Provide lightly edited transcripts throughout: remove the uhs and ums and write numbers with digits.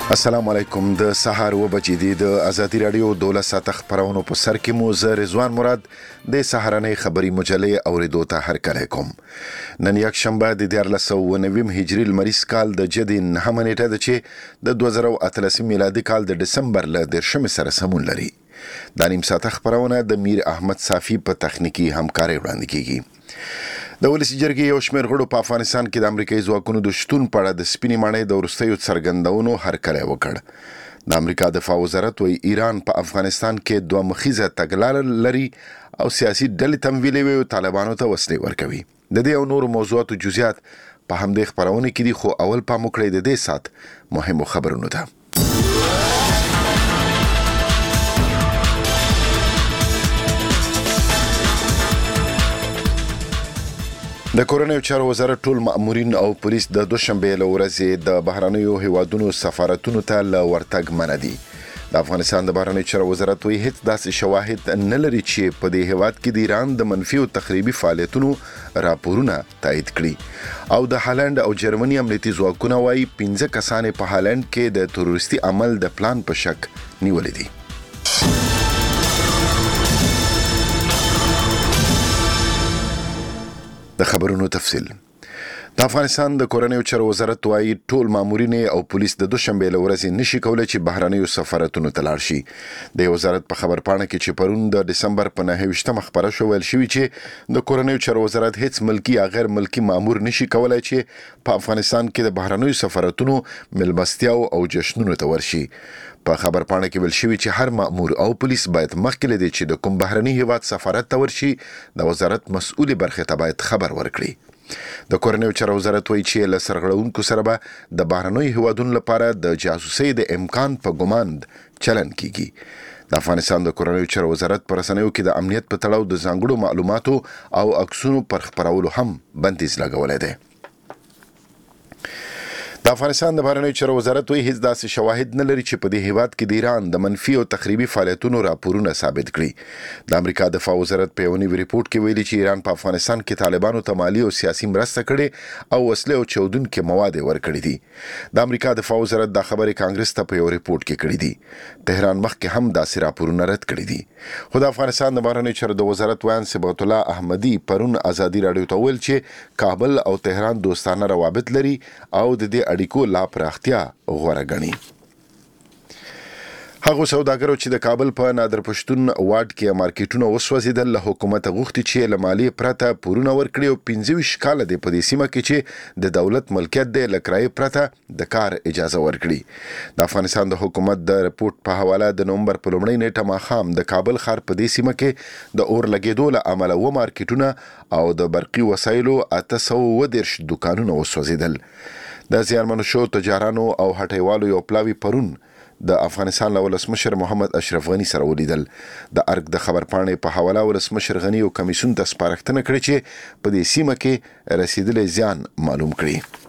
السلام علیکم. د سهار و بجې دي د ازادي رادیو 12 ساعت خبرونو په سر کې مو زه رضوان مراد د سهارنۍ خبري مجلې اوریدو ته هرکلی کوم. نن یک شنبه د 1490 هجری لمریز کال د جدي 9 نیټه ده چې د 2013 میلادي کال د دسمبر ل 10 سره سمون لري. د نیم ساعت خبرونه د میر احمد صافی په تخنیکی همکاري وړاندې کیږي. د ولسی جرګې یو شمېر غړو په افغانستان کې د امریکایي ځواکونو د شتون په اړه د سپینې ماڼۍ د وروستیو څرګندونو هرکلی وکړ. د امریکا دفاع وزارت وايي ایران په افغانستان کې دوه مخیزه تګلاره لري او سیاسي ډلې تمویلوي او طالبانو ته وسلې ورکوي. د دې او نور موضوعاتو جزئیات په همدې خبرونه کې دي، خو اول پام وکړئ د دې سات مهمو خبرونو ته. د کورنیو چارو وزارت ټول مامورین او پولیس د دوشنبه له ورځې د بهرنیو هیوادونو سفارتونو ته له ورتګ منع دي. د افغانستان د بهرنیو چارو وزارت وایي هیڅ داسې شواهد نه لري چې په دې هیواد کې د ایران د منفي او تخریبي فعالیتونو راپورونه تایید کړي. او د هالند او جرمني امنیتي ځواکونه وایي 15 کسان په هالند کې د تروریستي عمل د پلان په شک نیولې دي. د خبرونو تفصیل. د افغانستان د کورنیو چارو وزارت وايي ټول مامورین او پولیس د دوشنبه له ورځې نشي کولای چې بهرنیو سفارتونو ته لاړ شي. د وزارت په خبرپاڼه کې چې پرون د دسمبر په 9 خبره شو ویل شوی چې د کورنیو چارو وزارت هیڅ ملکی یا غیر ملکی مامور نشي کولای چې په افغانستان کې د بهرنیو سفارتونو ملبستیاو او جشنونو ته ورشي. په خبرپاڼه کې ویل شوی چې هر مامور او پولیس باید مخکې لدی چې د کوم بهرني هیواد سفارت ته ورشي د وزارت مسؤلې برخې ته باید خبر ورکړي. د کورنیو چارو وزارت وایي چې له سرغړونکو سره به د بهرنیو هیوادونو لپاره د جاسوسۍ د امکان په ګمان چلن کیږي. د افغانستان د کورنیو چارو وزارت پر رسنیو کې د امنیت په تړاو د ځانګړو معلوماتو او عکسونو پر خپرولو هم بندیز لګولې ده. د افغانستان د بهرنیو چارو وزارت وایي هیڅ داسې شواهد نه لري چې په دې هیواد کې د ایران د منفي او تخریبي فعالیتونو راپورونه ثابت کړي. د امریکا دفاع وزارت په یو نوي ریپورت کې ویلي چې ایران په افغانستان کې طالبانو ته مالی او سیاسي مرسته کړې او وسلې او چودونکي مواد ورکړي دي. د امریکا دفاع وزارت دا خبرې کانګرس ته په یو ریپورت کې کړې دي. تهران مخکې هم داسې راپورونه رد کړي دي. خو د افغانستان د بهرنیو چارو د وزارت ویان صبغت الله احمدي پرون ازادي رادیو ته ویل چې کابل او تهران دوستانه روابط لري او د دې اړیکو لا پراختیا غوره ګڼي. هغه سوداګرو چې د کابل په نادر پښتون واډ کې مارکیټونه وسوځیدل له حکومت غوښتي چې له مالیې پرته پورونه ورکړي او 15 کاله د په دې سیمه کې چې د دولت ملکیت دی له کرایې پرته د کار اجازه ورکړي. د افغانستان د حکومت د رپورت په حواله د نومبر په لومړۍ نیټه ماښام د کابل ښار په دې سیمه کې د اور لګېدو له امله و مارکیټونه او د برقي وسایلو 810 دکانونه وسوځیدل. د زیانمنو شو تجارانو او هټیوالو یو پلاوی پرون د افغانستان له ولسمشر محمد اشرف غنی سره ولیدل. د ارګ د خبرپاڼې په حواله ولسمشر غنی او کمیسیون ته سپارښتنه کړې چې په دې سیمه کې رسیدلې زیان معلوم کړي.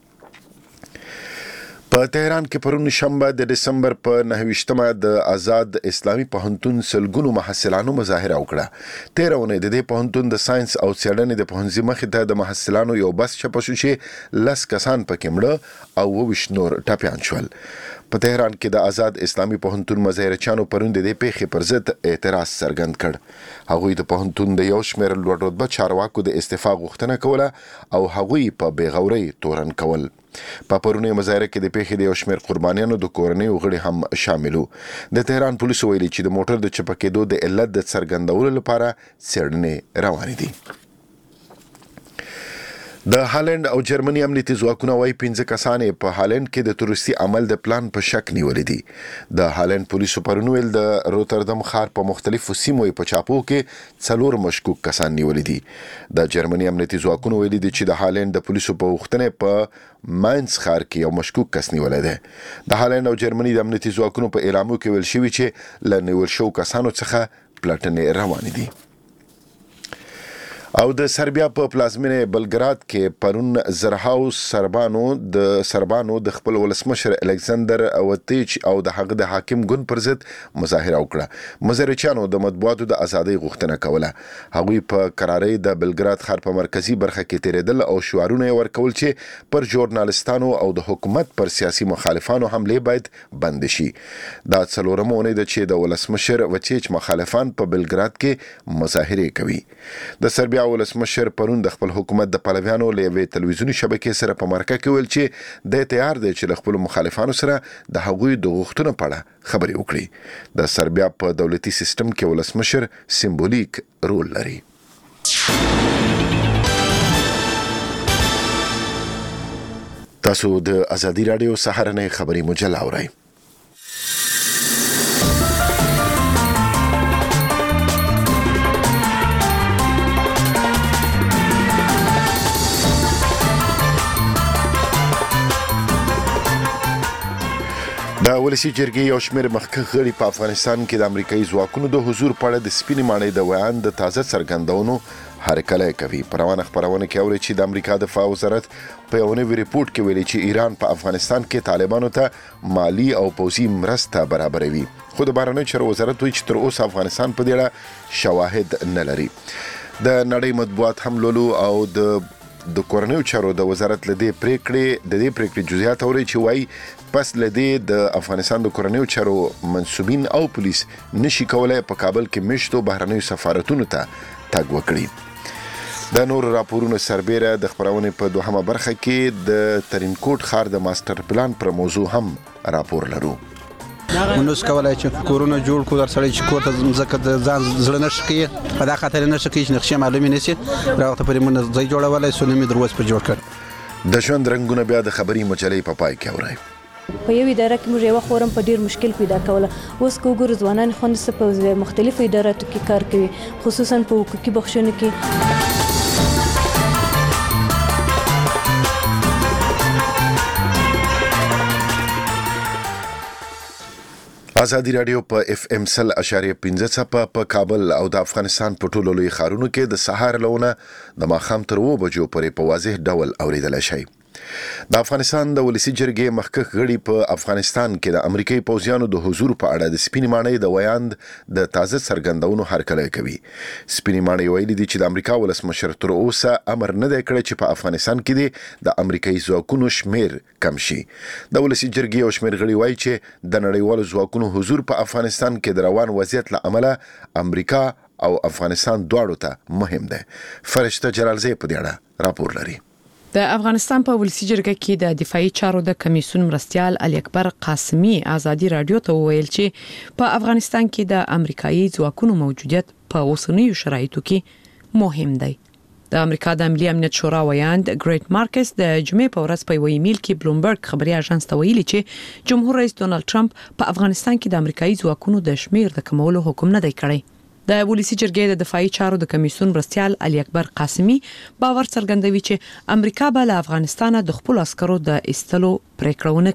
په تهران کې پرون شنبه د دسمبر په 9 د آزاد اسلامي پوهنتون سلګونو محصلانو مظاهره وکړه. 13 د دې پوهنتون د ساينس او څېړنې د پوهنځي مخې ته د محصلانو یو بس چپه شو چې 10 کسان پکې مړه او 20 نور ټپیان شول. په تهران کې د آزاد اسلامي پوهنتون مظاهرچیانو پرون د دې پیښې پر ضد اعتراض څرګند کړ. هغوی د پوهنتون د یو شمېر لوړ رتبه چارواکو د استعفا غوښتنه کوله او هغوی په بېغورۍ تورن کول. په پرونی مظاهره کې د پیښې د یو شمېر قربانیانو د کورنیو غړي هم شاملو. د تهران پولیسو ویلي چې د موټر د چپه کېدو د علت د څرګندولو لپاره څېړنې روانې دي. د هالند او جرمني امنیتي ځواکونه وايي 15 کسان په هالند کې د تروریستي عمل د پلان په شک نیولې دي. د هالند پولیسو پرون ویل د روتردم ښار په مختلفو سیمو په چاپو کې 4 مشکوک کسان نیولې دي. د جرمني امنیتي ځواکونه ویلي دي چې د هالند د پولیسو په غوښتنه په ماینز ښار کې یو مشکوک کس نیولې ده. د هالند او جرمني د امنیتي ځواکونو په اعلامیو کې ویل شوی چې له نیول شو کسانو څخه پلټنې روانې دي. او د سربیا په پلازمینه بلګراد کې پرون زرهاو سربانو د خپل ولسمشر الکساندر اوتیچ او د هغه د حاکم ګوند پر ضد مظاهره وکړه. مزارچانو د مطبوعاتو د ازادۍ غوښتنه کوله. هغوی په قرارۍ د بلګراد ښار په مرکزی برخه کې تیریدل او شعارونه ورکول چې پر ژورنالستانو او د حکومت پر سیاسي مخالفانو حمله باید بند شي. دا څلورمه اونۍ ده چې د ولسمشر اوتیچ مخالفان په بلګراد کې مظاهره کوي. د سربیا ولسمشر پرون د خپل حکومت د پلویانو له یوې تلویزیوني شبکې سره په مرکه کې ویل چې د تیار دی چې له خپل مخالفانو سره د هغوی د غوښتنو په اړه خبرې وکړي. د سربیا په دولتي سیستم کې ولسمشر سمبولیک رول لري. تاسو د ازادي رادیو سهارنۍ خبري مجله اورئ. د ولسی جرګې یو شمېر مخکښ غړي په افغانستان کې د امریکایي ځواکونو د حضور په اړه د سپینې ماڼۍ د ویان د تازه څرګندونو هرکلی کوي. په روانه خپرونه کې اوري چې د امریکا دفاع وزارت په یو نوي ریپورت کې ویلي چې ایران په افغانستان کې طالبانو ته مالی او پوځي مرسته برابروي. خو د بهرنیو چارو وزارت وایي چې تر اوسه افغانستان په دې اړه شواهد نه لري. د نړۍ مطبوعات هم لولو او د کورنیو چارو د وزارت لدې پریکړې جزئیات اوري چې وایي پس لدې د افغانستان د کورنیو چارو منسوبین او پولیس نشي کولای په کابل کې مشتو بهرنیو سفارتونو ته تګ وکړي. د نور راپورونو سربیره د خبرونه په دوهمه برخه کې د ترینکوټ ښار د ماستر پلان پر موضوع هم راپور لرو. منوس کولای چې کورونه جوړ کو در سړی چې کور ته ځکه د ځان زړه نشکی په دا خاطر نشکی چې نقشه معلومه نشي راوته پرې مون ځای جوړولای سونې دروس په جوړ کړ. د ژوند رنگونه بیا د خبري مجلې په پای کې اورئ. په یو اداره کې موږ یو خورم په ډیر مشکل پیدا کوله. اوس کوګور ځوانان خوند په مختلفو اداراتو کې کار کوي خصوصا په حقوقي بخښنه کې. ازادي رادیو په اف ام 100.15 څپه په کابل او د افغانستان په ټولو لوی ښارونو کې د سهار لونه د ماښام تر 2 بجو پورې په واضح ډول اوریدل شي. د افغانستان د ولسی جرګې مخکښ غړي په افغانستان کې د امریکایي پوځیانو د حضور په اړه د سپینې ماڼۍ د ویاند د تازه څرګندونو هرکلی کوي. سپینې ماڼۍ ویلي دي چې د امریکا ولسمشر تر اوسه امر نه دی کړی چې په افغانستان کې د امریکایي ځواکونو شمیر کم شي. د ولسی جرګې یو شمیر غړي وایي چې د نړیوالو ځواکونو حضور په افغانستان کې د روان وضعیت له امله امریکا او افغانستان دواړو ته مهم دی. فرشته جلالزی په دې اړه راپور لري. د افغانستان په ولسی جرګه کې د دفاعي چارو د کمیسیون مرستیال علي اکبر قاسمی ازادي رادیو ته ویل چې په افغانستان کې د امریکایي ځواکونو موجودیت په اوسنیو شرایطو کې مهم دی. د امریکا د ملي امنیت شورا ویاند ګریټ مارکس د جمعې په ورځ په ویمیل کې بلومبرګ خبري اژانس ته ویلي چې جمهور رئیس ډونالد ټرمپ په افغانستان کې د امریکایي ځواکونو د شمیر د کمولو حکم نه دی کړی. د ولسی جرګې د دفاعي چارو د کمیسیون مرستیال علي اکبر قاسمی باور څرګندوي چې امریکا به له افغانستان د خپل عسکرو د ایستلو پریکړه ونه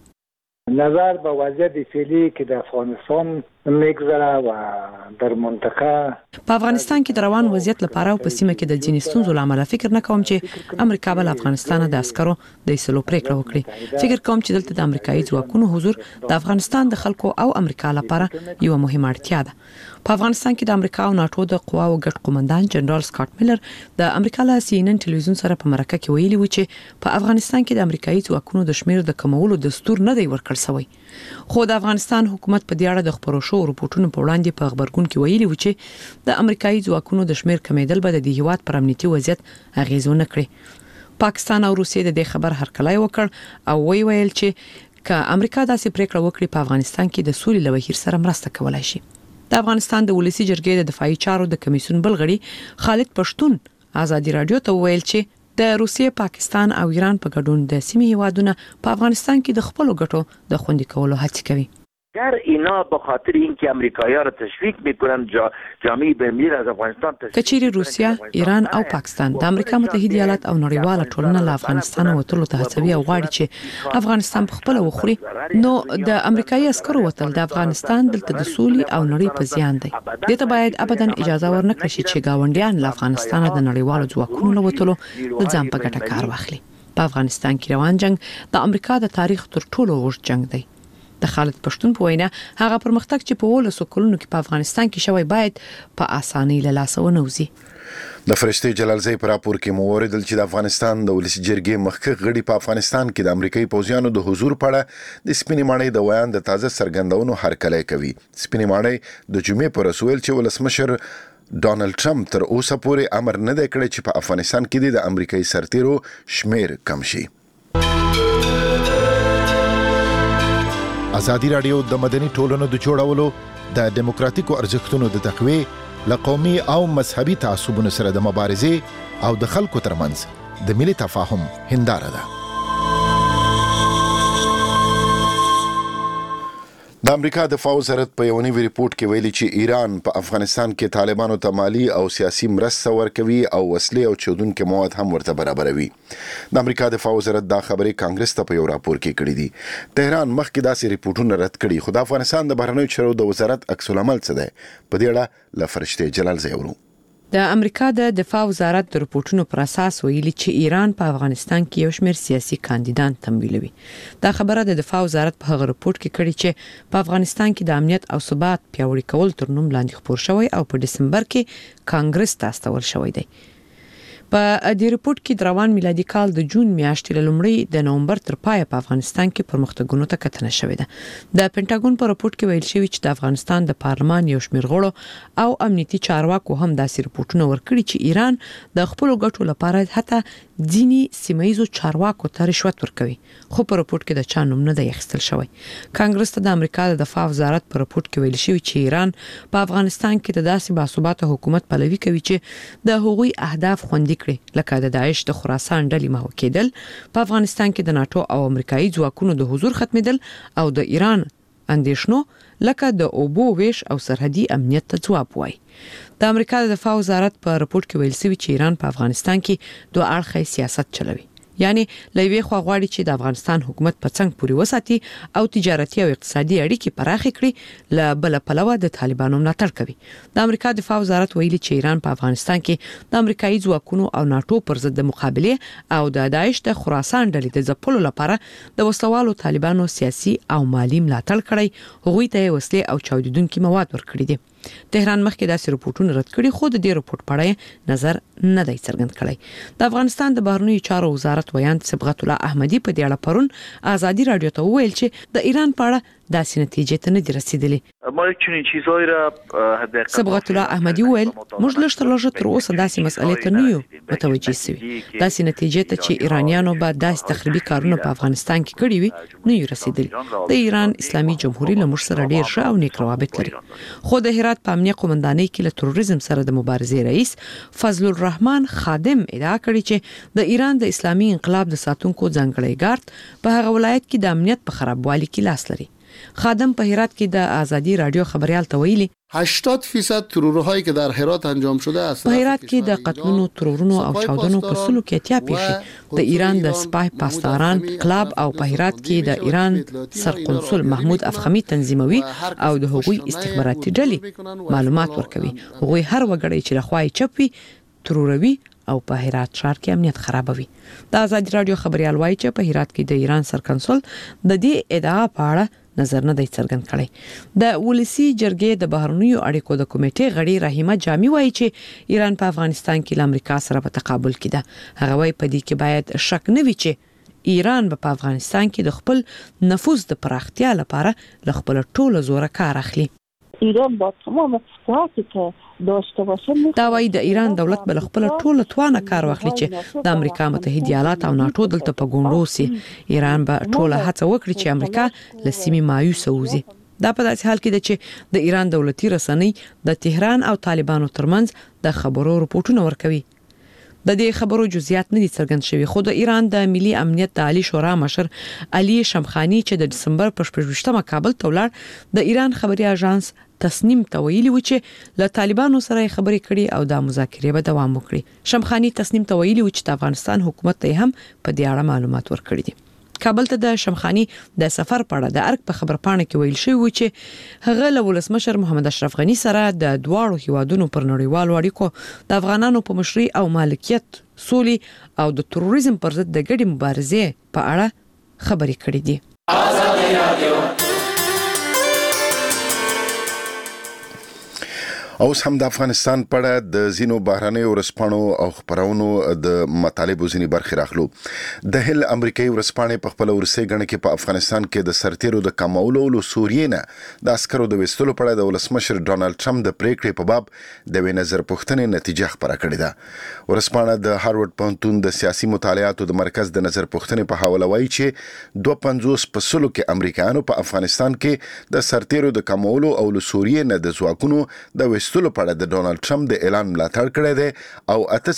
کړي. نظر به وضعیت فعلی که در افغانستان میگذره و در منطقه په افغانستان کې د روان وضعیت لپاره او په سیمه کې د ځینې ستونزو لامل فکر نه کوم چې امریکا به له افغانستان د عسکرو د ایستلو پریکړه وکړي. فکر کوم چې دلته د امریکایي ځواکونو حضور د افغانستان د خلکو او امریکا لپاره یو مهمه اړتیا ده. په افغانستان کې د امریکا او ناتو د قواو ګډ قومندان جنرال سکاټ میلر د امریکا له CNN ټلویزیون سره په مرکه کې ویلي و چې په افغانستان کې د امریکایي ځواکونو د شمیر د کمولو دستور نه دی ورکړ شوی. خو د افغانستان حکومت په دې اړه د خبرو شو رپورټونو په وړاندې په خبرګون کې ویلي و چې د امریکایي ځواکونو د شمیر کمیدل به د هیواد پر امنیتي وضعیت اغیزونه کړي. پاکستان او روسیې د دې خبر هرکلی وکړ او ویل چې که امریکا داسې پریکړه وکړي په افغانستان کې د سولې له بهیر سره مرسته کولای شي. د افغانستان د ولسی جرګې د دفاعي چارو د کمیسیون بلغړي خالد پښتون ازادي رادیو ته ویل چې د روسیې، پاکستان او ایران په ګډون د سیمې هیوادونه په افغانستان کې د خپل ګټو د خوندي کولو هڅه کوي. در اینا به خاطر اینکه امریکایی‌ها را تشویق میکنن جامعه بین‌المللی از افغانستان کچيري روسیا، ایران او پاکستان د امریکا متحده ایالات او نړیواله ټولنه له افغانستان وټلو ته هڅوي او غواړي چې افغانستان په خپل وخوري، نو د امریکایي عسکرو وتل د افغانستان دلته د سولې او نړۍ په زیان دی. دته باید ابدا اجازه ورنکړي چې گاونډیان له افغانستان د نړیوالو ځواکونو له وتلو د ځان په ګټه کار واخلي. په افغانستان کې روان جنگ د امریکا د تاریخ تر ټولو اوږد جنگ دی. د خالد پښتون په وینا هغه پرمختګ چې په 19 کلونو کې په افغانستان کې شوی باید په اسانۍ له لاسه ونوځي. د فرشتي جلالزی پر راپور کې موریدل چې د افغانستان د ولسی جرګې مخکې غړي په افغانستان کې د امریکایي پوځیانو د حضور په اړه د سپینې ماڼۍ د ویان د تازه څرګندونو هرکلی کوي. سپینې ماڼۍ د جمعې پر رسول چې ولسمشر ډونالد ټرمپ تر اوسه پورې امر نه دی کړی چې په افغانستان کې د امریکایي سرتیرو شمیر کم شي. ازادي راډیو د مدني ټولنو د جوړولو د دیموکراتیکو ارزښتونو د تقویې له قومي او مذهبي تعصبونو سره د مبارزې او د خلکو ترمنځ د ملي تفاهم هنداره ده. د امریکا دفاع وزارت په یو نوي ریپورت کې ویلي چې ایران په افغانستان کې طالبانو ته مالی او سیاسي مرسته ورکوي او وسلې او چودونکي مواد هم ورته برابروي. د امریکا دفاع وزارت دا خبرې کانګرس ته په یو راپور کې کړې دي. تهران مخکې داسې ریپورتونه رد کړي، خو د افغانستان د بهرنیو چارو د وزارت عکس العمل څه دی؟ په دې اړه له فرشتي جلالزی ورو. د امریکا د دفاع وزارت د رپورټونو پر اساس ویلي چې ایران په افغانستان کې یو شمېر سیاسي کاندیدان تمویلوي. دا خبره د دفاع وزارت په هغه رپورټ کې کړي چې په افغانستان کې د امنیت او ثبات پیاوړي کول تر نوم لاندې خپور شوی او په دسمبر کې کانګرس ته استول شوی دی. په دې رپورت کې د روان میلادي کال د جون میاشتې له لومړۍ د نومبر تر پایه په افغانستان کې پرمختګونو ته کتنه شوې ده. د پینټاګون په رپورت کې ویل شوی چې د افغانستان د پارلمان یو شمېر غړو او امنیتي چارواکو هم داسې رپورټونه ورکړي چې ایران د خپل ګټو لپاره حتی ځینی سیمایي چارواکو ته رشوت ورکوي، خو په رپورت کې د چا نوم نه دی اخیستل شوی. کانګرس ته د امریکا د دفاع وزارت په رپورت کې ویل شوی چې ایران په افغانستان کې د داسې باثباته حکومت پلوي کوي چې د هغوی اهداف خوندي کړي، لکه د داعش د خراسان ډلې محو کېدل، په افغانستان کې د ناتو او امریکایي ځواکونو د حضور ختمېدل او د ایران اندېښنو لکه د اوبو ویش او سرحدي امنیت ته ځواب وایي. د امریکا د دفاع وزارت په رپورت کې ویل شوی چې ایران په افغانستان کې دوه اړخیز سیاست چلوي، یعنی لوی خو غواړي چې د افغانستان حکومت په څنګ پوري وساتي او تجارتي او اقتصادي اړیکې پراخ کړي، ل بل پلوه د طالبانو ملاتړ کوي. د امریکا دفاع وزارت ویلي چې ایران په افغانستان کې د امریکایي ځواکونو او ناتو پر ضد د مقابله او د داعش د خراسان ډلې د ځپلو لپاره د وسلوالو طالبانو سیاسي او مالی ملاتړ کړی، هغوی ته وسلې او چاودیدونکي مواد ورکړي دي. تهران مخکې داسې رپورټونه رد کړي، خو د دې رپورټ په اړه نظر نه دی څرګند کړی. د افغانستان د بهرنیو چارو وزارت ویاند صبغت الله احمدي په دې اړه پرون ازادي رادیو ته وویل چې د ایران په اړه داسې نتیجې ته نه دي رسیدلې. صبغت الله احمدي وویل موږ لږ تر لږه تر اوسه داسې مسئلې ته نه یو متوجه شوي، داسې نتیجې ته چې ایرانیانو به داسې تخریبي کارونه په افغانستان کې کړي وي نه یو رسیدلې. د ایران اسلامي جمهوریت له موږ سره ډیر ښه او نیک روابط لري، خو د هرات په امنیه قومندانۍ کې له تروریزم سره د مبارزې رئیس فضل الرحمن خادم ادعا کړې چې د ایران د اسلامي انقلاب د ساتونکو ځانګړی ګارد په هغه ولایت کې د امنیت په خرابوالي کې لاس لري. خادم په هرات کې د ازادي رادیو خبريال ته ویلي 80% ترورهایی که در هرات انجام شده است. په هرات کې د قتلونو، ترورونو او چاودنو په سلو کې اتیا پیښې د ایران د سپای پاسداران کلاب او په هرات کې د ایران سرقنصل محمود افخمی تنظیموي او د هغوی استخباراتي ډلې معلومات ورکوي. هغوی هر وګړی چې لخوای چپوي تروروي او په هرات ښار کې امنیت خرابوي. د ازادي رادیو خبريال وایي چې په هرات کې د ایران سرقنصل د دې ادعا په اړه نظر نه دی څرګند کړی. د ولسی جرګې د بهرنیو اړیکو د کمیټې غړي رحیمه جامی وایي چې ایران په افغانستان کې له امریکا سره په تقابل کې ده. هغه وایي په دې کې باید شک نه وي چې ایران په افغانستان کې د خپل نفوذ د پراختیا لپاره له خپل ټوله زوره کار اخلي. ایران با تمام صفاتی که داشته باشه دا وایي د ایران دولت بل خپل ټوله توانه کار واخلي چې د امریکا متحده ایالات او ناتو دلته په ګوندو سي. ایران به ټوله هڅه وکړي چې امریکا له سیمې مایوسه وځي. دا په داسې حال کې ده چې د ایران دولتي رسنۍ د تهران او طالبانو ترمنځ د خبرو رپورټونه ورکوي. د دې خبرو جزئیات نه دي څرګند شوي، خو د ایران د ملي امنیت د عالی شورا مشر علي شمخانی چې د دسمبر په 28مه کابل ته ولاړ، د ایران خبري اژانس تصنیم ته ویلي و چې له طالبانو سره خبرې کړي او د مذاکرې به دوام وکړي. شمخانی تصنیم ته ویلي و چې د افغانستان حکومت ته هم په دې اړه معلومات ورکړي دي. کابل ته د شمخانی د سفر په اړه د ارګ په خبرپاڼه کې ویل شوی و چې هغه له ولسمشر محمد اشرف غنی سره د دواړو هیوادونو پر نړیوالو اړیکو، د افغانانو په مشرۍ او مالکیت، سولې او د تروریزم پر ضد د ګډې مبارزې په اړه خبرې کړې دي. اوس هم د افغانستان په اړه د ځینو بهرنیو ورځپاڼو او خبرونو د مطالبو ځینې برخې راخلو. د هل امریکایي ورځپاڼې په خپل ورسې غڼه کې په افغانستان کې د سرتیرو د کمولو او سوریې نه د عسکرو د وستلو په اړه د ولسمشر ډونالد ټرمپ د پریکړې په باب د نظر پوښتنې نتیجه خبره کړې ده. ورځپاڼه د هارورډ پوهنتون د سیاسي مطالعاتو د مرکز د نظر پوښتنې په حواله وایي چې 52% کې امریکایانو په افغانستان کې د سرتیرو د کمولو او سوریې نه د ځواکونو د وستلو په اړه د ډونالد ټرمپ د اعلان ملاتړ کړی دی او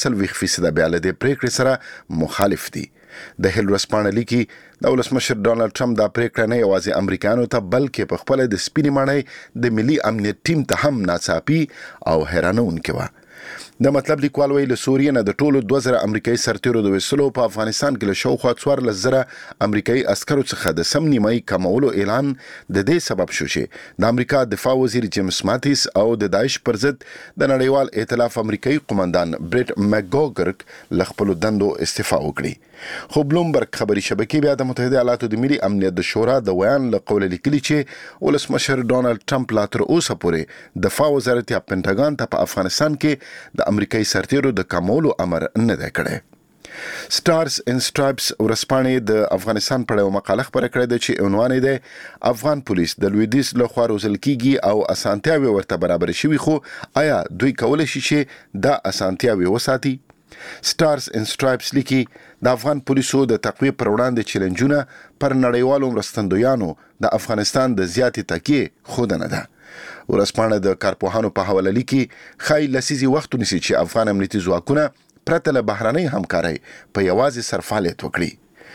48% بیا له دې پریکړې سره مخالف دي. د هل ورځپاڼه لیکي د ولسمشر ډونالد ټرمپ دا پریکړه نه یوازې امریکایانو ته بلکې په خپل د سپینې ماڼۍ د ملي امنیت ټیم ته هم ناڅاپي او حیرانونکې وه. د مطلب لیکوال ویل له سوریې نه د ټولو 2000 امریکایي سرتیرو د وسلو په افغانستان کې له شاوخوا 14,000 امریکایي عسکرو څخه د سم نیمایي کمولو اعلان د دې سبب شو چې د امریکا دفاع وزیر جیمز ماتیس او د داعش پر ضد د نړیوال ائتلاف امریکایي قومندان بریټ مکګوګرک له خپلو دندو استعفا وکړي. خو بلومبرګ خبري شبکې بیا د متحده ایالاتو د ملي امنیت د شورا د ویان له قوله لیکلي چې ولسمشر ډونالد ټرمپ لا تر اوسه پورې دفاع وزارت یا پینټاګان ته په افغانستان کې د امریکایي سرتیرو د کمولو امر نه دی کړی. سټارز اینڈ سټرایپس ورځپاڼې د افغانستان په اړه مقاله خبره کړې ده چې عنوان یې دی افغان پولیس د لویدیځ لخوا روزل کیږي او اسانتیاوي ورته برابر شوي، خو آیا دوی کولی شي چې دا اسانتیاوي وساتي؟ سټارز اینڈ سټرایپس لیکي د افغان پولیسو د تقویه پر وړاندې چیلنجونه پر نړیوالو مرستندویانو د افغانستان د زیاتې تکیې ښودنه ده. ورځپاڼه د کارپوهانو په حواله لیکي ښایي لسیزې وخت ونیسي چې افغان امنیتي ځواکونه پرته له بهرنۍ همکارۍ په یوازې سر فعالیت وکړي.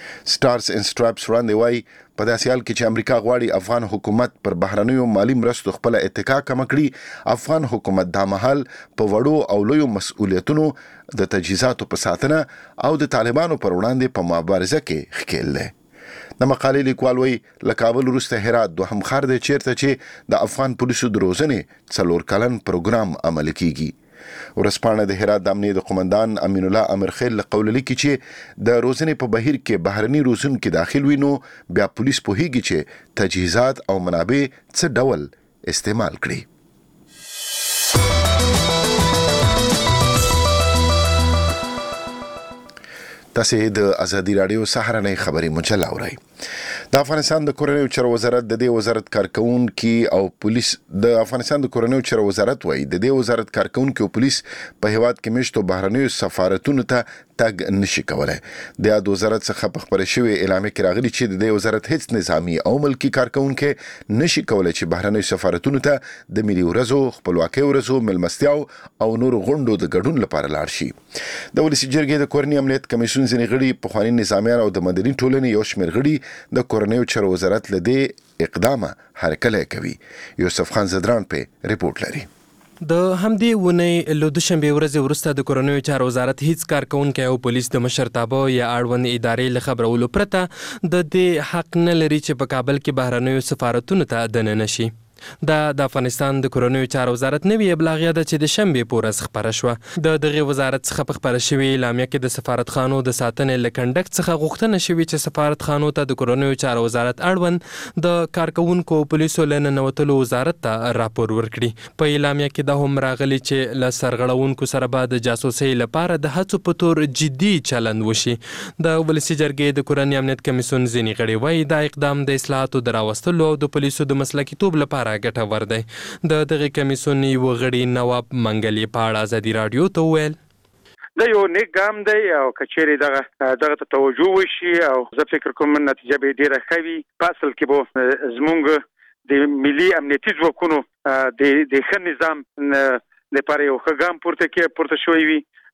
سټارز اینڈ سټرایپس وړاندې وایي په داسې حال کې چې امریکا غواړي افغان حکومت پر بهرنیو مالی مرستو خپل اتکا کم کړي، افغان حکومت دا مهال په وړو او لویو مسؤلیتونو د تجهیزاتو په ساتنه او د طالبانو پر وړاندې په مبارزه کې ښکیل دی. د مقالې لیکوال وایي له کابل وروسته هرات دوهم ښار دی چیرته چې د افغان پولیسو د روزنې 4 کلن پروګرام عملي کیږي. ورځپاڼه د هرات د امنیت قومندان امین الله امرخیل له قوله لیکي چې د روزنې په بهیر کې بهرني روزونکي داخل وي، نو بیا پولیس پوهیږي چې تجهیزات او منابع څه ډول استعمال کړي. تاسو د ازادي رادیو سهارنۍ خبري مجله اورئ. د افغانستان د کورنیو چارو وزارت د دې وزارت کارکونکي او پولیس د افغانستان د کورنیو چارو وزارت وایي د دې وزارت کارکونکي او پولیس په هیواد کې مشتو بهرنیو سفارتونو ته تګ نشي کولای. د وزارت څخه په خبره شوی اعلامیه کې راغلي چې د دې وزارت هیڅ نظامی او ملکی کارکونکي نشي کولای چې بهرنیو سفارتونو ته د ملي ورځو، خپلواکۍ ورځو، ملمستیاو او نور غونډو د ګډون لپاره لاړ شي. د ولسی جرګې د کورنی امنیت کمیسیون ځینې غړي پخواني نظامیان او د مدني ټولنې یو شمېر غړي د کورنیو چارو وزارت لدې اقدامه هرکلی کوي. یوسف خان زدران په ریپورت لري. د همدې ونې له دوشنبې ورځې وروسته د کورنیو چارو وزارت هیڅ کارکونکی او پولیس د مشرتابه یا اړوند ادارې له خبرولو پرته د دې حق نه لري چې په کابل کې بهرنیو سفارتونو ته دننه شي. د افغانستان د کورنیو چارو وزارت نوې ابلاغیه ده چې د شنبې په ورځ خپره شوه. د دغه وزارت څخه په خپره شوې اعلامیه کې د سفارتخانو د ساتنې له کنډک څخه غوښتنه شوې چې سفارتخانو ته د کورنیو چارو وزارت اړوند د کارکونکو پولیسو له ننوتلو وزارت ته راپور ورکړي. په اعلامیه کې دا هم راغلي چې له سرغړونکو سره به د جاسوسۍ لپاره د هڅو په تور جدي چلند وشي. د ولسي جرګې د کورني امنیت کمیسیون ځینې غړي وایي دا اقدام د اصلاحاتو د راوستلو او د پولیسو د مسلکیتوب لپاره ګټور دی. د دغه کمیسیون یو غړي نواب منګلي په اړه ازادي رادیو ته وویل دا یو نیک ګام دی او کچېرې دغه ته توجه وشي او زه فکر کوم نتیجه به ډیره ښه وي. په اصل کې به زموږ د ملي امنیتي ځواکونو د ښه نظام لپاره یو ښه ګام پورته شوی وي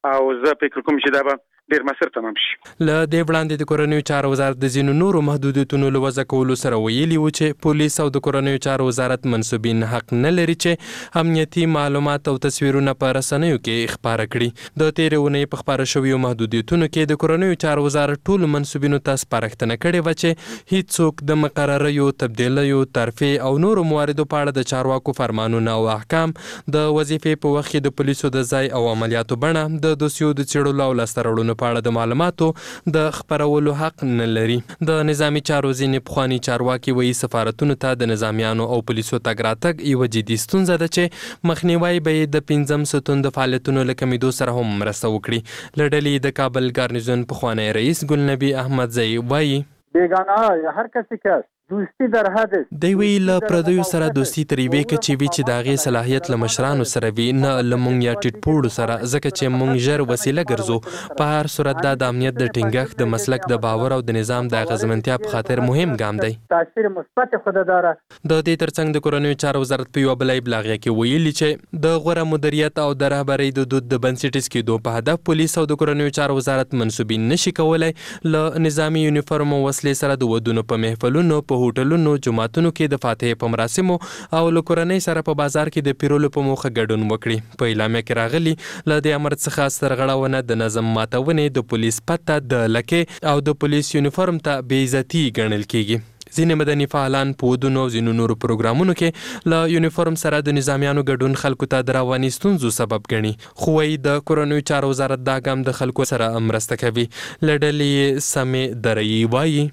او زه فکر کوم چې دا به ډیر مسر تمام شي. له دې وړاندې د کورنیو چارو وزارت د ځینو نورو محدودیتونو له وضع کولو سره ویلي و چې پولیس او د کورنیو چارو وزارت منصوبین حق نه لري چې امنیتي معلومات او تصویرونه په رسنیو کې خپاره کړي. د تېرې اونۍ په خپاره شویو محدودیتونو کې د کورنیو چارو وزارت ټولو منصوبینو ته سپارښتنه کړې وه چې هیڅوک د مقرریو، تبدیلیو، ترفیع او نورو مواردو په اړه د چارواکو فرمانونه او احکام، د وظیفې په وخت کې د پولیسو د ځای او عملیاتو بڼه، د دوسیو د څېړلو او لاسته راوړنو په اړه د معلوماتو د خپرولو حق نه لري. د نظامی چارو ځینې پخواني چارواکي وایي سفارتونو ته د نظامیانو او پولیسو تګ راتګ یوه جدي ستونزه ده چې مخنیوی به یې د 5 ستون د فعالیتونو له کمیدو سره هم مرسته وکړي. له ډلې د کابل ګارنیزون پخوانی رئیس ګلنبي احمدزی وایي بیگانه هر کسی که دوستی در حد دی وی له پردیو سره دوستی تر یوې کچې وي چې د هغې صلاحیت له مشرانو سره وي، نه له مونږ یا ټیټ پوړو سره، ځکه چې مونږ ژر وسیله ګرځو. په هر صورت دا د امنیت د ټینګښت، د مسلک د باور او د نظام د اغیزمنتیا په خاطر مهم ګام دی. تاثیر مثبت خود داره. د دې ترڅنګ د کورنیو چارو وزارت په یوه بله ابلاغیه کې ویلي چې د غوره مدیریت او د رهبرۍ د دود د بنسټیز کېدو په هدف پولیس او د کورنیو چارو وزارت منصوبین نشي کولی له نظامي یونیفورم او وسلې سره د ودونو په محفلونو، په هوټلونو، جوماتونو کې د فاتحې په مراسمو او له کورنۍ سره په بازار کې د پیرولو په موخه ګډون وکړي. په اعلامیه کې راغلي له دې امر څخه سرغړونه د نظم ماتونې، د پولیس پته، د لکې او د پولیس یونیفورم ته بې عزتي ګڼل کیږي. ځینې مدني فعالان په ودونو او ځینو نورو پروګرامونو کې له یونیفورم سره د نظامیانو ګډون خلکو ته د رواني ستونزو سبب ګڼي، خو وایي د کورنیو چارو وزارت دا ګام د خلکو سره مرسته کوي. له ډلې سمې درایي وایي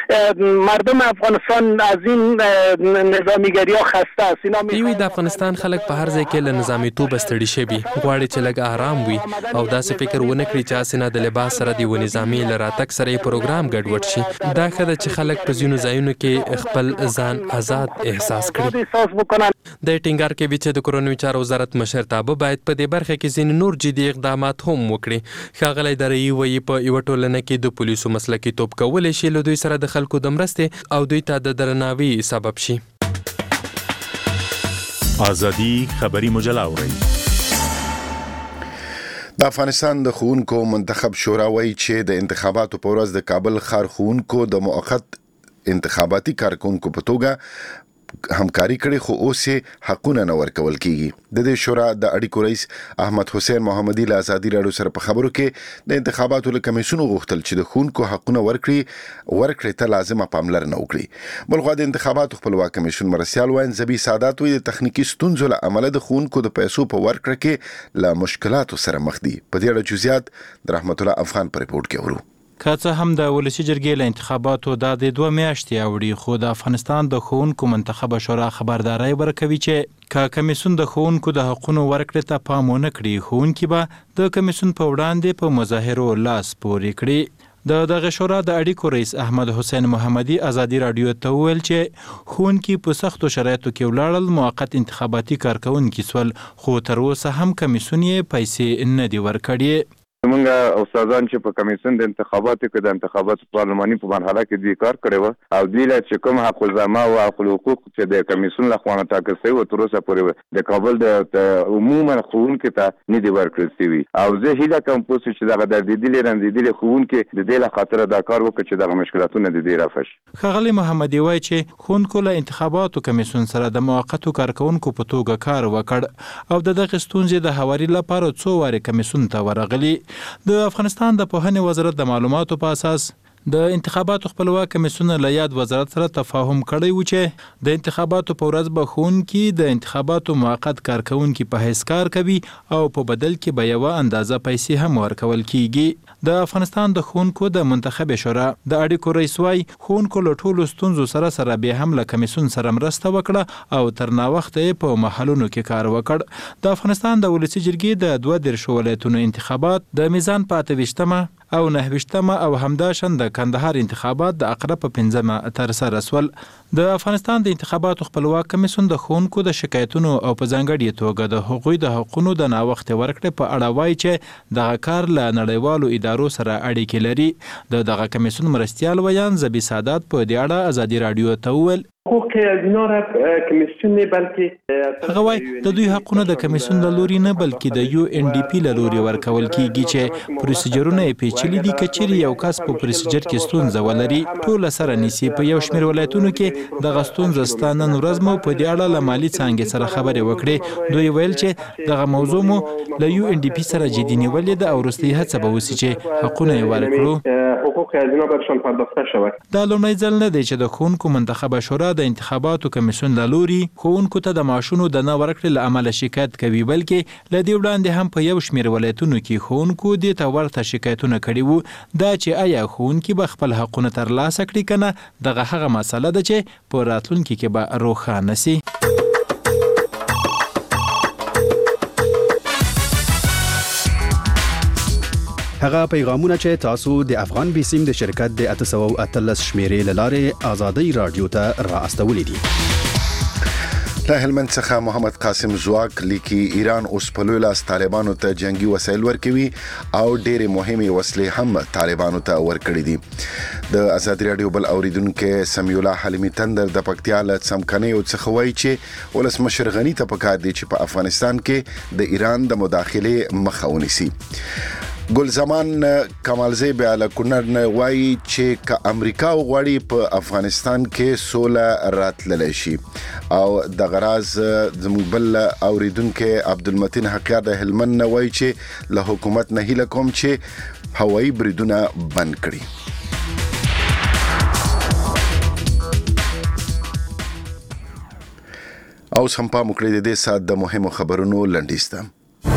مردم افغانستان از این نظامیگری ها خسته است. ایوی د افغانستان خلک په هر ځای کې له نظامیتوب ستړي شوي، غواړي چې لږ آرام وي او داسې فکر ونه کړي چې هسې نه د لباس سره د یوه نظامي له راتګ سره یې پروګرام ګډوډ شي. دا ښه ده چې خلک په ځینو ځایونو کې خپل ځان آزاد احساس کړي. د ټینګار کوي چې د کورنیو چارو وزارت مشرتابه باید په دې برخه کې ځینې نور جدي اقدامات هم وکړي. ښاغلی درایي وایي په یوه ټولنه کې د پولیسو مسلکي توب کولی شي له دوی سره د خلکو د مرستې او دوی ته د درناوي سبب شي. ازادي خبري مجله اورئ. د افغانستان د ښوونکو منتخب شورا وایي چې د انتخاباتو په ورځ د کابل ښار ښوونکو د مؤقت انتخاباتي کارکونکو په توګه همکاري کړي، خو اوس یې حقونه نه ورکول کیږي. د دې شورا د اړیکو رئیس احمد حسین محمدي له ازادي راډیو سره په خبرو کې د انتخاباتو له کمیسیونو غوښتل چې د ښوونکو حقونه ورکړي ته لازمه پاملرنه وکړي. بل خوا د انتخاباتو خپلواک کمیسیون مرسیال واین زبی سادات وایي د تخنیکي ستونزو له امله د ښوونکو د پیسو په ورکړه کې له مشکلاتو سره مخ دي. په دې اړه جزئیات د رحمت الله افغان په ریپورت کې اورو. که څه هم د ولسی جرګې له انتخاباتو د 2 میاشتې اوړي، خو د افغانستان د ښوونکو منتخبه شورا خبرداري ورکوي چې که کمیسیون د ښوونکو د حقوقو ورکړې ته پام ونه کړي، ښوونکي به د کمیسیون په وړاندې په مظاهرو لاس پورې کړي. دغه شورا د اړیکو رئیس احمد حسین محمدي ازادي راډیو ته وویل چې ښوونکي په سختو شرایطو کې ولاړل، موقت انتخاباتي کارکونکي سول، خو تر اوسه هم کمیسیون یې پیسې نه دي ورکړي. موږ استادان چې په کمیسیون د انتخاباتو کې د انتخاباتو پارلماني په مرحله کې دوی کار کړی و او دوی له چې کوم حق الزما او حق الحقوق چې د کمیسیون له خوا ټاکل شوی و تر اوسه پورې د کابل د عموما ښوونکو ته نه دی ورکړل شوی. او زه هیله کوم چې دغه دردېدلي رنځېدلي ښوونکي د دې له خاطره دا کار وکړي چې دغه مشکلاتونه د دې رفع شي. ښاغلی محمدي وایي چې ښوونکو له انتخاباتو کمیسیون سره د موقتو کارکونکو په توګه کار وکړ او د دغه ستونزې د هواري لپاره څو وارې کمیسیون ته ورغلي. د افغانستان د پوهنې وزارت د معلوماتو په اساس د انتخاباتو خپلواک کمیسیون له یاد وزارت سره تفاهم کړی و چې د انتخاباتو په ورځ به ښوونکي د انتخاباتو موقت کارکونکي په حیث کار کوي او په بدل کې به یوه اندازه پیسې هم ورکول کیږي. د افغانستان د ښوونکو د منتخب شورا د اړیکو رئیس وایي ښوونکو له ټولو ستونزو سره بیا هم له کمیسیون سره مرسته وکړه او تر ناوخته یې په محلونو کې کار وکړ. د افغانستان د ولسی جرګې د 32 ولایتونو انتخابات د میزان په 28 او 29 او همداشان د کندهار انتخابات د اقرب په 5 تر سره سول. د افغانستان د انتخاباتو خپلواک کمیسیون د ښوونکو د شکایتونو او په ځانګړي توګه د هغوی د حقوقو د ناوخت ورکړې په اړه وایي چې دغه کار له نړیوالو ادارو سره اړیکې لري. دغه کمیسیون مرستیال ویان زبی سادات په دې اړه ازادي راډیو ته وویل حقوق ازینا را کمیسیون نه بلکې هغه وایي د دوی حقونه د کمیسیون له لوري نه بلکې د UNDP له لوري ورکول کیږي چې پروسیجرونه یې پیچلي دي. که چیرې یو کس په پروسیجر کې ستونزه ولري ټول سره نیسي. په یو شمېر ولایتونو کې دغه ستونزه شته. نن ورځ مو په دې اړه له مالي څانګې سره خبرې وکړې. دوی ویل چې دغه موضوع مو له UNDP سره جدي نیولې ده او وروستۍ هڅه به وشي چې حقونه یې ورکړو. حقوق ازینا برشان پرداخته شود. دا لومړی ځل نه دی چې د ښوونکو منتخبه شورا د انتخاباتو کمیسیون له لوري ښوونکو ته د معاشونو د نه ورکړې له امله شکایت کوي، بلکې له دې وړاندې هم په یو شمېر ولایتونو کې ښوونکو دې ته ورته شکایتونه کړي وو. دا چې آیا ښوونکي به خپل حقونه ترلاسه کړي که نه، دغه هغه مسله ده چې په راتلونکي کې به روښانه سي. هغه پیغامونه چې تاسو د افغان بیسیم د شرکت د 813 شمیرې لاره آزادۍ رادیو ته را استولې دي. له هلمند څخه محمد قاسم زواک لیکي ایران اوس په لوی لاس طالبانو ته جنگي وسایل ورکوي او ډېرې مهمې وسلې هم طالبانو ته ورکړي دي. د آزادۍ رادیو بل اوریدونکو سمیع الله حلیمي تندر د پکتیا له څمکنیو څخه وایي چې ولسمشر غني ته پکار دی چې په افغانستان کې د ایران د مداخلې مخه ونیسي. ګلزمان کمالزی بیا له کونړ نه وایي چې که امریکا وغواړي په افغانستان کې سوله راتللی شي. او د غراز زموږ بل اوریدونکو عبدالمتین حقیار د هلمند نه وایي چې له حکومت نه هیله کوم چې هوایي بریدونه بند کړي. اوس هم پام وکړئ د دې ساعت د مهمو خبرونو لنډیز ته.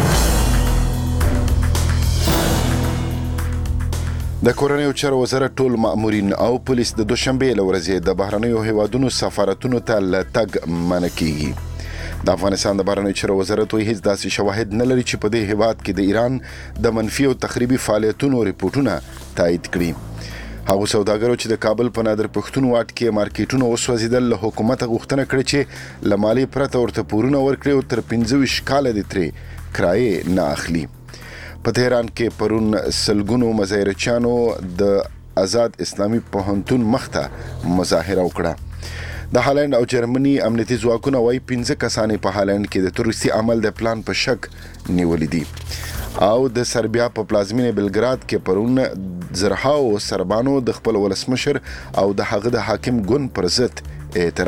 د کورنیو چارو وزارت ټول مامورین او پولیس د دوشنبه له ورځې د بهرنیو هیوادونو سفارتونو ته لتګ منع کیږي. د افغانستان د بهرنیو چارو وزارت وایي هیڅ داسې شواهد نه لري چې په دې هیواد کې د ایران د منفي او تخریبي فعالیتونو ریپورتونه تایید کړي. هغه سوداګرو چې د کابل په نادر پښتون واټ کې مارکیټونه وسوځیدل له حکومت غوښتنه کړې چې له مالی پرته ورته پورونه ورکړي او تر 15 کاله د ترې کرایه نه اخلي. په تهران کې پرون سلګونو مظاهرچیانو د آزاد اسلامي پوهنتون مخته مظاهره وکړه. د هالند او جرمني امنیتي ځواکونه وايي 15 کسان په هالند کې د تروریستي عمل د پلان په شک نیولې دي. او د سربیا په پلازمینه بلګراد کې پرون زرهاو سربانو د خپل ولسمشر او د هغه د حاکم ګوند پر ضد اعتراض